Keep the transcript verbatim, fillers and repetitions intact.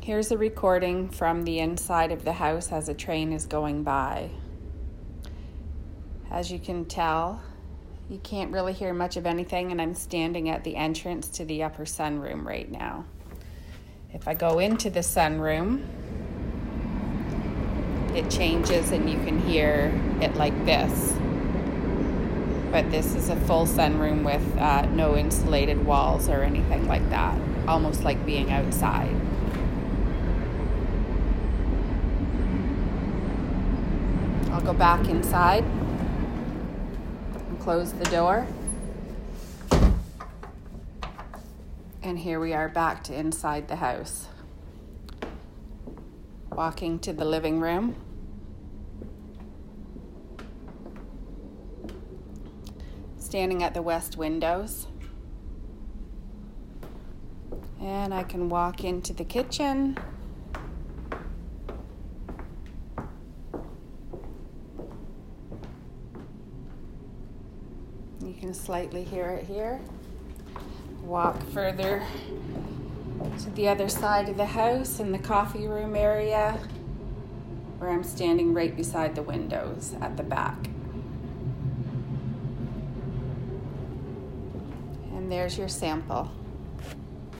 Here's a recording from the inside of the house as a train is going by. As you can tell, you can't really hear much of anything, and I'm standing at the entrance to the upper sunroom right now. If I go into the sunroom, it changes and you can hear it like this. But this is a full sunroom with uh, no insulated walls or anything like that, almost like being outside. I'll go back inside and close the door. And here we are back to inside the house. Walking to the living room. Standing at the west windows. And I can walk into the kitchen. You can slightly hear it here. Walk further to the other side of the house in the coffee room area, where I'm standing right beside the windows at the back. And there's your sample.